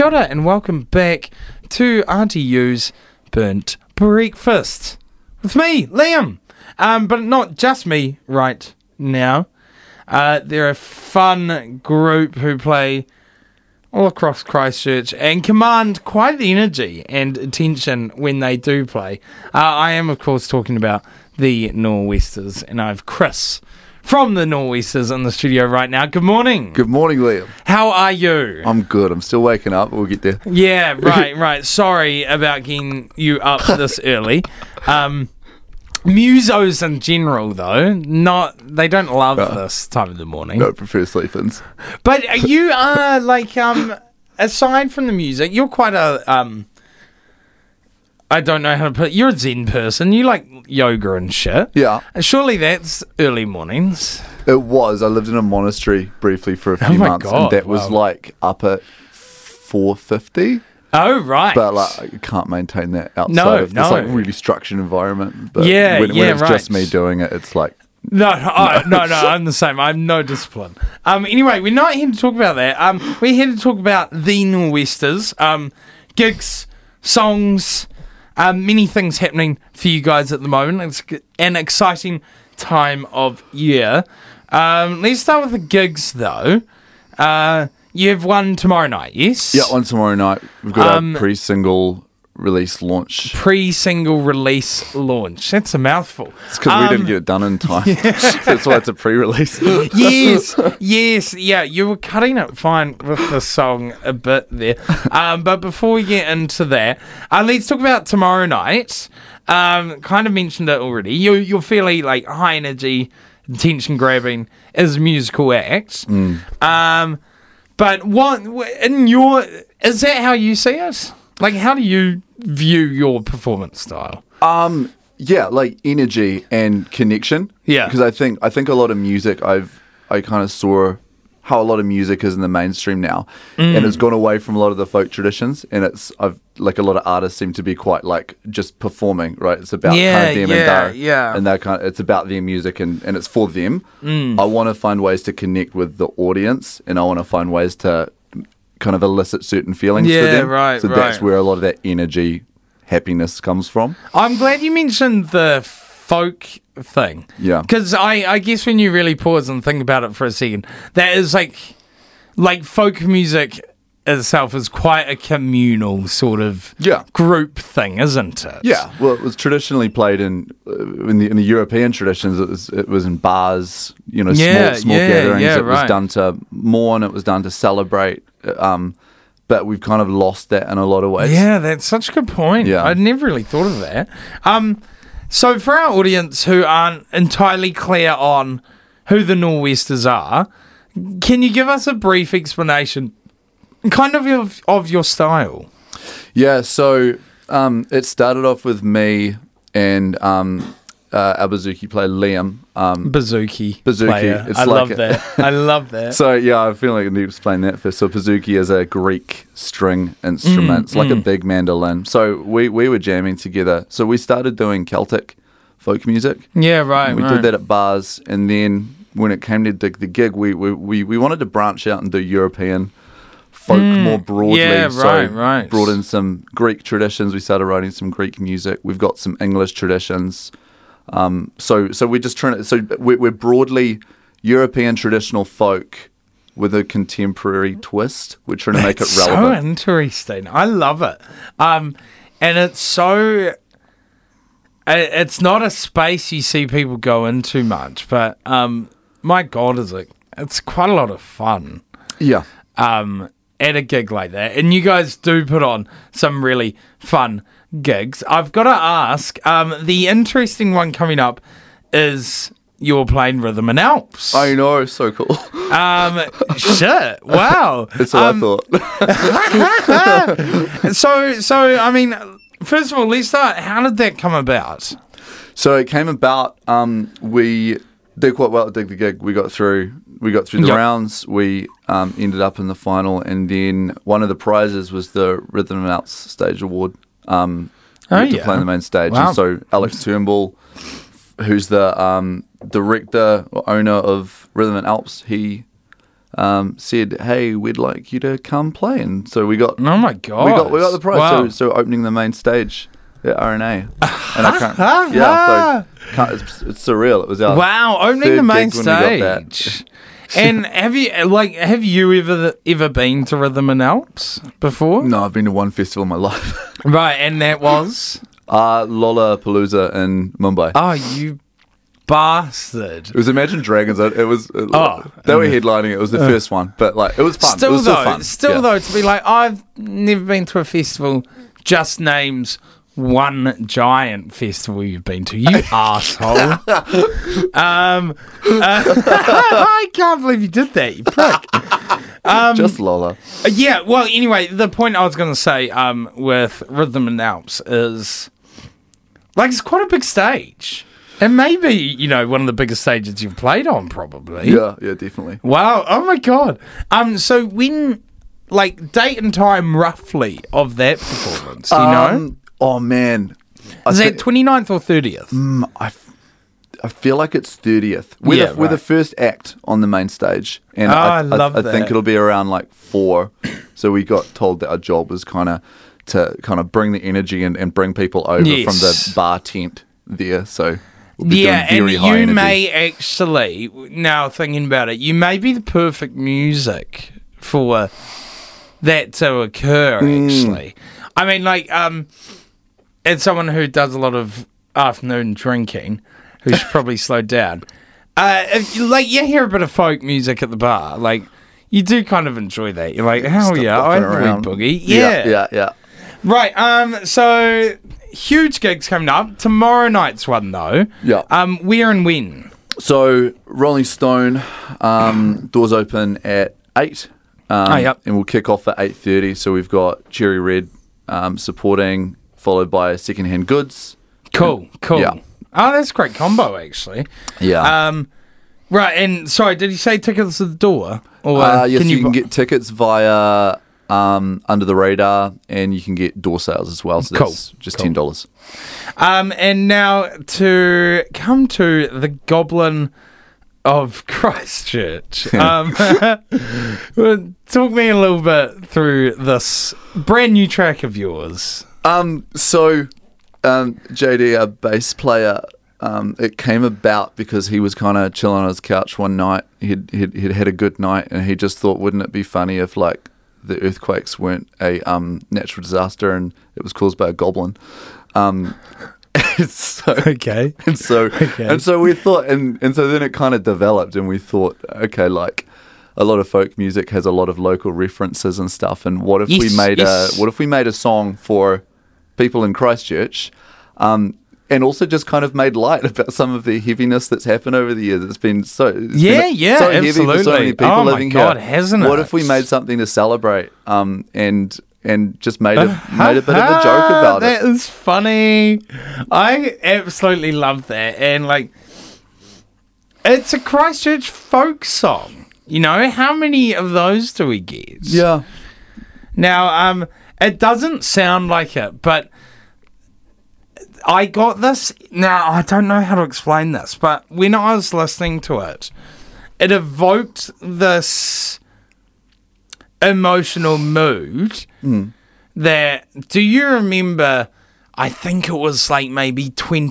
Kia ora and welcome back to Auntie U's Burnt Breakfast with me, Liam. But not just me right now. They're a fun group who play all across Christchurch and command quite the energy and attention when they do play. I am, of course, talking about the Nor'Westers, and I have Chris from the Nor'Westers in the studio right now. Good morning. Good morning, Liam. How are you? I'm good. I'm still waking up. We'll get there. Yeah, right. Sorry about getting you up this early. Musos in general, though, they don't love this time of the morning. No, prefer sleep-ins. But you are, aside from the music, you're quite a, I don't know how to put it, you're a Zen person. You like yoga and shit. Yeah. Surely that's early mornings. It was. I lived in a monastery briefly for a few months, and that was up at 4:50. Oh, right. But I can't maintain that outside of this really structured environment. But when it's just me doing it, it's like... No, I'm the same. I have no discipline. Anyway, we're not here to talk about that. We're here to talk about the Nor'Westers, gigs, songs, many things happening for you guys at the moment. It's an exciting time of year. Let's start with the gigs, though. You have one tomorrow night, yes? Yeah, one tomorrow night. We've got a pre-single release launch. Pre-single release launch. That's a mouthful. It's because we didn't get it done in time. That's why it's a pre-release. Yes. Yeah, you were cutting it fine with the song a bit there. But before we get into that, let's talk about tomorrow night. Kind of mentioned it already. You're fairly high energy, attention grabbing as a musical act. But is that how you see it? How do you view your performance style? Yeah, energy and connection. Yeah. Because I think a lot of music, I kind of saw how a lot of music is in the mainstream now, and it's gone away from a lot of the folk traditions, and a lot of artists seem to be quite just performing, right? It's about them and it's about their music and it's for them. I want to find ways to connect with the audience, and I want to find ways to kind of elicit certain feelings for them. So that's where a lot of that energy, happiness comes from. I'm glad you mentioned the folk thing. Yeah. Because I guess when you really pause and think about it for a second, that is like folk music itself is quite a communal sort of group thing, isn't it? Yeah. Well, it was traditionally played in the European traditions. It was in bars, small gatherings. It was done to mourn. It was done to celebrate. But we've kind of lost that in a lot of ways. Yeah, that's such a good point. Yeah. I'd never really thought of that. So for our audience who aren't entirely clear on who the Nor'Westers are, can you give us a brief explanation kind of your style? Yeah, so it started off with me and our bouzouki player Liam. Bouzouki player. I love that. I love that. So yeah, I feel like I need to explain that first. So bouzouki is a Greek string instrument. It's like a big mandolin. So we were jamming together. So we started doing Celtic folk music. Yeah, right. We did that at bars, and then when it came to dig the gig, we wanted to branch out and do European folk more broadly. Yeah, right. Brought in some Greek traditions. We started writing some Greek music. We've got some English traditions. So we're just trying to. So we're broadly European traditional folk with a contemporary twist. We're trying to make it relevant. So interesting. I love it. And it's so. It's not a space you see people go into much, but my God, it's quite a lot of fun. Yeah. At a gig like that, and you guys do put on some really fun gigs. I've got to ask, the interesting one coming up is you're playing Rhythm and Alps. I know, so cool. Shit, wow. That's what I thought. So I mean, first of all, let's start. How did that come about? So it came about. We did quite well at Dig the Gig. We got through the rounds. We ended up in the final, and then one of the prizes was the Rhythm and Alps Stage Award. To play on the main stage. Wow. And so Alex Turnbull, who's the director or owner of Rhythm and Alps, he said, "Hey, we'd like you to come play," and so we got. Oh my god! We got the prize. Wow. So opening the main stage at RNA, and I can't. Yeah, so it's surreal. It was our wow, opening third the main gig when we got that. stage. And have you ever been to Rhythm and Alps before? No, I've been to one festival in my life. Right, and that was Lollapalooza in Mumbai. oh, you bastard. It was Imagine Dragons. They were headlining. It was the first one, but like it was fun. Still it was though, fun. to be like, I've never been to a festival. Just names one giant festival you've been to, you asshole. I can't believe you did that, you prick. Just Lola. Yeah, well, anyway, the point I was going to say with Rhythm and Alps is, like, it's quite a big stage. And maybe, one of the biggest stages you've played on, probably. Yeah, definitely. Wow, oh my God. So when, like, date and time roughly of that performance, do you know? Oh, man. Is that 29th or 30th? I feel like it's 30th. We're the first act on the main stage. And I love that. I think it'll be around like 4. So we got told that our job was to bring the energy and bring people over from the bar tent there. So we'll be doing very high you energy. may actually, now thinking about it, you may be the perfect music for that to occur, actually. I mean, like, as someone who does a lot of afternoon drinking, who's probably slowed down, if you hear a bit of folk music at the bar, like, you do kind of enjoy that. You're like, hell yeah, I have a wee boogie. Yeah. Right, so huge gigs coming up. Tomorrow night's one, though. Yeah. Where and when? So, Rolling Stone, doors open at 8. And we'll kick off at 8:30. So we've got Cherry Red supporting, followed by Secondhand Goods. Cool. Yeah. Oh, that's a great combo, actually. Yeah. Right, and sorry, did you say tickets at the door? Or yes, you can get tickets via Under the Radar, and you can get door sales as well. So that's just $10. And now to come to the Goblin of Christchurch. Talk me a little bit through this brand new track of yours. JD, our bass player, it came about because he was kind of chilling on his couch one night. He'd had a good night, and he just thought, wouldn't it be funny if like the earthquakes weren't a natural disaster and it was caused by a goblin? So we thought, and so then it kind of developed, and we thought, okay, like a lot of folk music has a lot of local references and stuff, and what if we made a song for people in Christchurch, and also just kind of made light about some of the heaviness that's happened over the years. It's been so heavy for so many people living here. Hasn't it? What if we made something to celebrate, and just made a bit of a joke about it? That is funny. I absolutely love that, and like, it's a Christchurch folk song. How many of those do we get? Yeah. Now, it doesn't sound like it, but I got this. Now, I don't know how to explain this, but when I was listening to it, it evoked this emotional mood that, do you remember, I think it was like maybe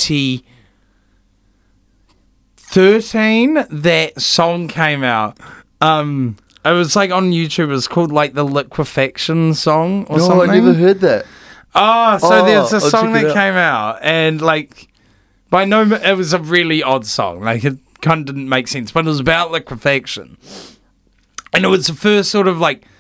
2013, that song came out. It was like on YouTube, it was called like the Liquefaction song or something. No, I never heard that. There's a song that came out, and like, it was a really odd song. Like, it kind of didn't make sense, but it was about liquefaction. And it was the first sort of like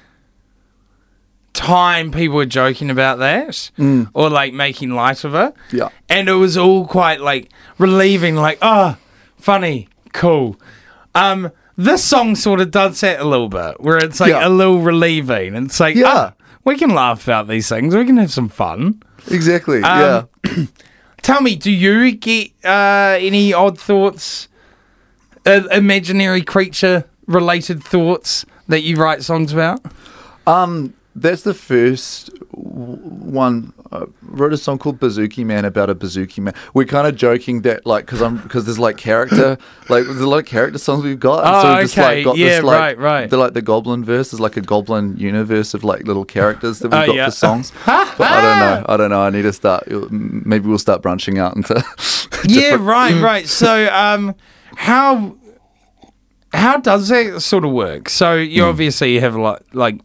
time people were joking about that, or like making light of it. Yeah. And it was all quite like relieving, like, funny, cool. This song sort of does that a little bit, where it's like a little relieving. And it's like, we can laugh about these things. We can have some fun. Exactly, Tell me, do you get any odd thoughts, imaginary creature-related thoughts that you write songs about? That's the first one wrote a song called Bazooki Man about a Bazooki Man. We're kind of joking that like because there's like character there's a lot of character songs we've got. And so we've just like got this like right. the Goblin verse is like a Goblin universe of like little characters that we've got for songs. But I don't know. I need to start. Maybe we'll start branching out into. Right. So how does that sort of work? So you obviously have a lot like.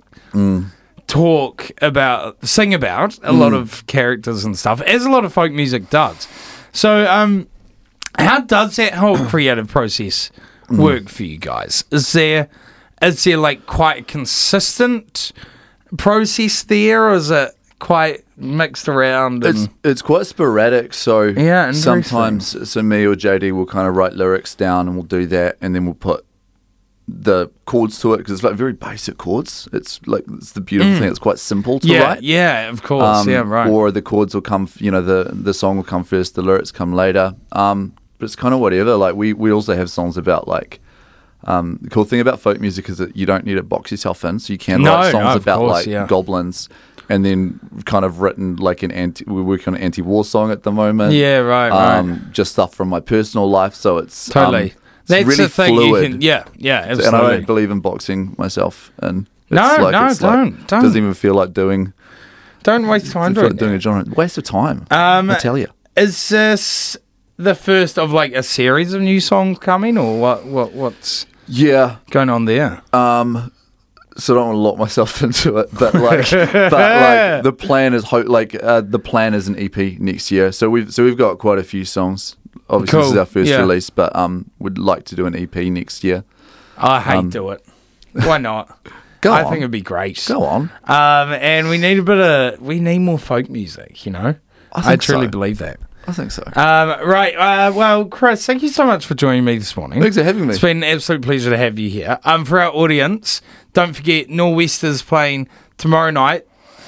Sing about a lot of characters and stuff, as a lot of folk music does. So, how does that whole creative process work for you guys? Is there like quite a consistent process there, or is it quite mixed around? It's quite sporadic. So yeah, sometimes me or JD will kind of write lyrics down, and we'll do that, and then we'll put the chords to it because it's like very basic chords. It's the beautiful thing. It's quite simple to write. Yeah, of course. Right. Or the chords will come. The song will come first. The lyrics come later. But it's kind of whatever. Like we also have songs about like. The cool thing about folk music is that you don't need to box yourself in. So you can write songs about goblins. And then kind of written like we're working on an anti-war song at the moment. Yeah, right. Just stuff from my personal life. So it's totally. That's really the thing fluid. yeah, absolutely. And I don't believe in boxing myself. And don't. Doesn't even feel like doing. Don't waste time doing a genre. Waste of time. I tell you. Is this the first of like a series of new songs coming, or what's going on there? So I don't want to lock myself into it, but the plan is the plan is an EP next year. So we've got quite a few songs. Obviously, This is our first release, but would like to do an EP next year. I hate do it. Why not? I think it'd be great. Go on. And we need more folk music. I truly believe that. I think so. Right. Well, Chris, thank you so much for joining me this morning. Thanks for having me. It's been an absolute pleasure to have you here. For our audience, don't forget Nor'Westers playing tomorrow night.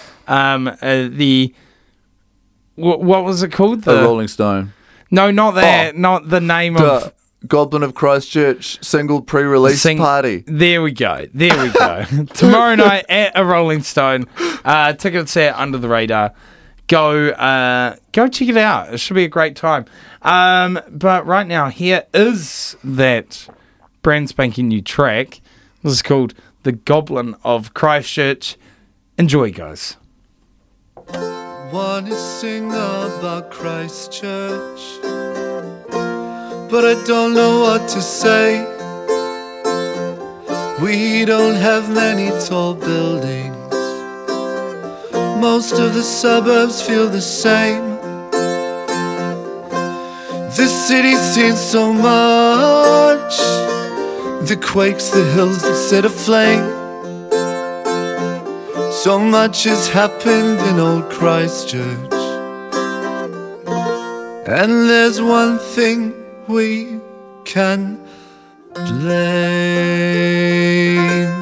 What was it called? The Rolling Stone. No, not that. Not the name of Goblin of Christchurch single pre-release party. There we go. Tomorrow night at a Rolling Stone. Tickets at Under the Radar. Go check it out. It should be a great time. But right now, here is that brand spanking new track. This is called The Goblin of Christchurch. Enjoy, guys. Want to sing about Christchurch, but I don't know what to say. We don't have many tall buildings. Most of the suburbs feel the same. This city's seen so much that quakes the hills that set aflame. So much has happened in old Christchurch, and there's one thing we can blame.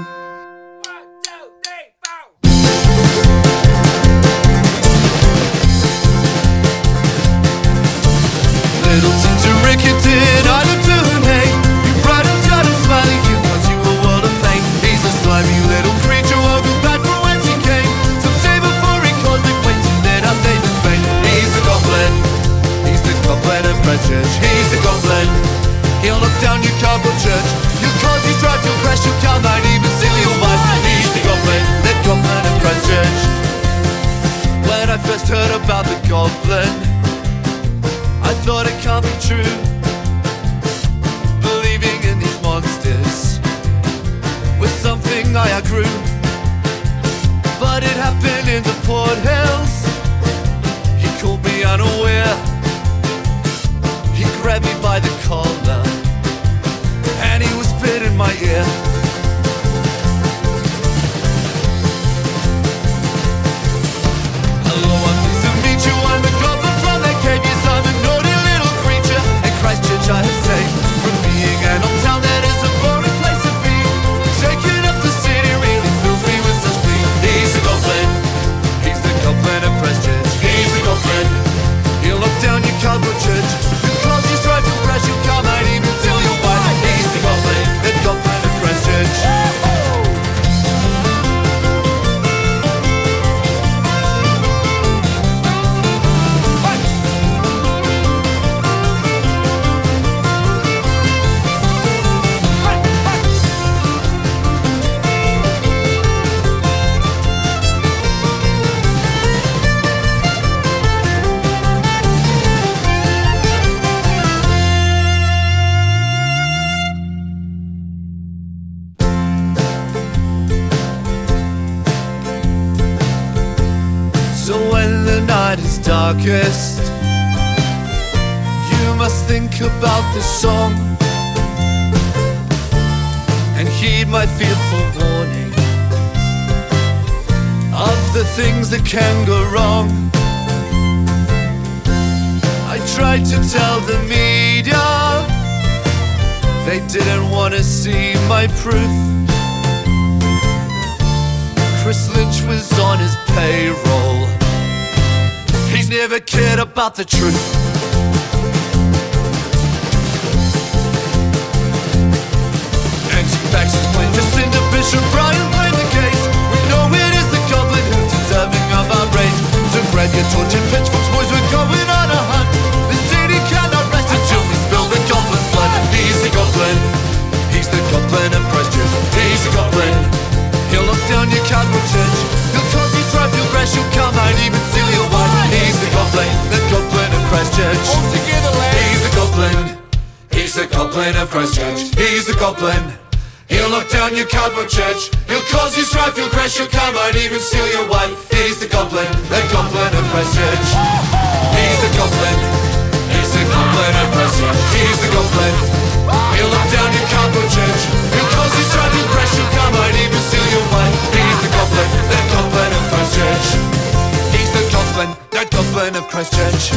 Littleton to Rickerton, Island to Hay. You bright and shut and smiling you cause you a world of pain. He's a slimy little creature, welcome back from whence he came. Some say before he caused acquaintance, then I'm David Bain. He's the goblin of Christchurch. He's the goblin, he'll knock down your cardboard church. You'll cause you drive, you'll crash, your car might even steal your wife. He's the goblin of Christchurch. When I first heard about the goblin, I thought it can't be true, believing in these monsters was something I outgrew. But it happened in the Port Hills. He caught me unaware. He grabbed me by the collar and he whispered in my ear. Hello, I'm pleased to meet you. I'm the goblin from darkest. You must think about this song and heed my fearful warning of the things that can go wrong. I tried to tell the media they didn't want to see my proof. Chris Lynch was on his payroll. He's never cared about the truth. Anti-vax explained, Jacinda Bishop Bryan played the case. We know it is the goblin who's deserving of our rage. So grab your torch and pitchforks, boys, we're going on a hunt. The city cannot rest until we spill the goblin's blood. He's the goblin. He's the goblin of Christchurch. He's the goblin. He'll knock down your cardboard church. He'll cause you strife, you'll crash, you'll come out, even steal your wife. He's the goblin of Christchurch. All together, lads. He's the goblin. He's the goblin of Christchurch. He's the goblin. He'll knock down your cardboard church. He'll cause you strife, you'll crash, you'll come out, even steal your wife. He's the goblin of Christchurch. He's the goblin. He's the goblin of Christchurch. He's the goblin. He'll knock down your cardboard church. He'll cause you strife, you'll crash, you'll come out, even steal your wife. He's the goblin of Christchurch. He's the goblin of Christchurch.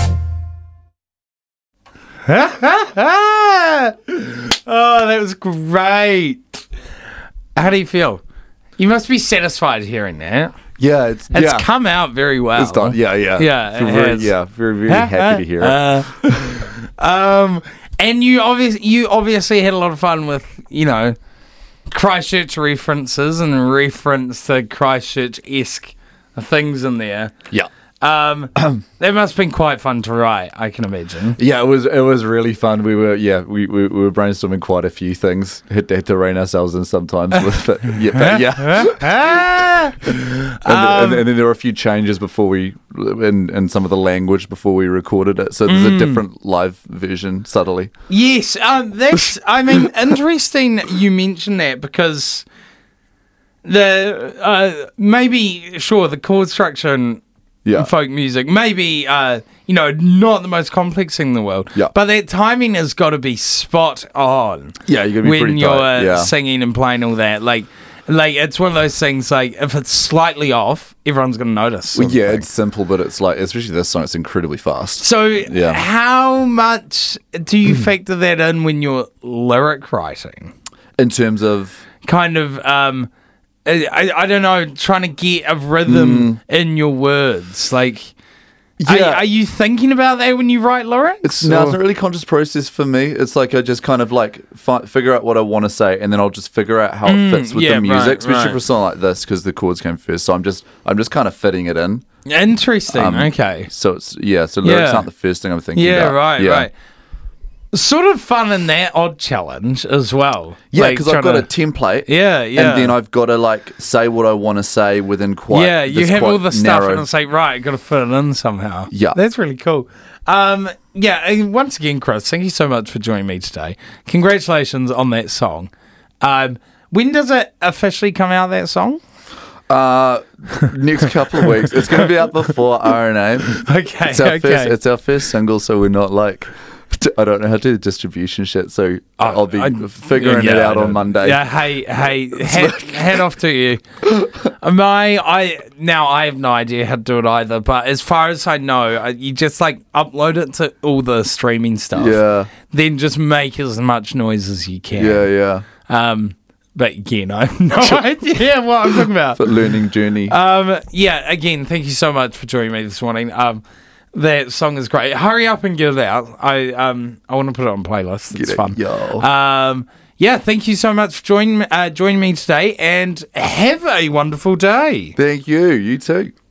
Oh, that was great. How do you feel? You must be satisfied hearing that. Yeah, it's come out very well. It's done. Yeah. Yeah, So it very, has. very happy to hear it. And you obviously had a lot of fun with, Christchurch references and reference to Christchurch-esque things in there. Yeah. That must have been quite fun to write, I can imagine. Yeah, it was really fun. We were brainstorming quite a few things. Had to rein ourselves in sometimes with it. And then there were a few changes before we in some of the language before we recorded it. So there's a different live version subtly. Yes, that's interesting you mentioned that because the the chord structure and folk music, maybe, not the most complex thing in the world. Yeah. But that timing has got to be spot on. Yeah, you got to be when pretty you're tight. Yeah. singing and playing all that. Like it's one of those things, like, if it's slightly off, everyone's going to notice. Well, yeah, it's simple, but it's like, especially this song, it's incredibly fast. So how much do you factor that in when you're lyric writing? In terms of... Kind of... I don't know, trying to get a rhythm in your words. Like, are you thinking about that when you write lyrics? It's not a really conscious process for me. It's like I just kind of like figure out what I want to say, and then I'll just figure out how it fits with the music, especially for a song like this, because the chords came first. So I'm just kind of fitting it in. Interesting. Okay. So it's so lyrics aren't the first thing I'm thinking about. Right. Sort of fun in that odd challenge as well. Yeah, because I've got a template. Yeah. And then I've got to like say what I want to say within quite. Yeah, you have all the narrow... stuff and it's like, right, got to fit it in somehow. Yeah. That's really cool. And once again, Chris, thank you so much for joining me today. Congratulations on that song. When does it officially come out, that song? Next couple of weeks. It's going to be out before RNA. Okay, It's our first single, so we're not like... I don't know how to do the distribution shit, so I'll be figuring it out on Monday. Yeah, hey, head off to you. I have no idea how to do it either, but as far as I know, you just like upload it to all the streaming stuff. Yeah. Then just make as much noise as you can. Yeah. But again, I have no idea what I'm talking about. But learning journey. Again, thank you so much for joining me this morning. That song is great. Hurry up and get it out. I want to put it on playlist. It's fun. Yo. Thank you so much for joining me today, and have a wonderful day. Thank you. You too.